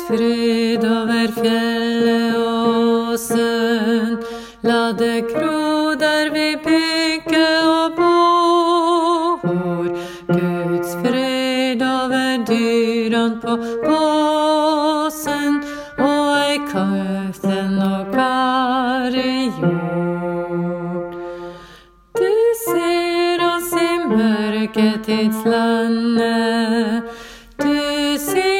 fred over fjellet og åsen, la det gro der vi bygger og bor. Guds fred over dyrene på båsen, og ei køten og gare jord. Du ser oss i mørketidslandet, du ser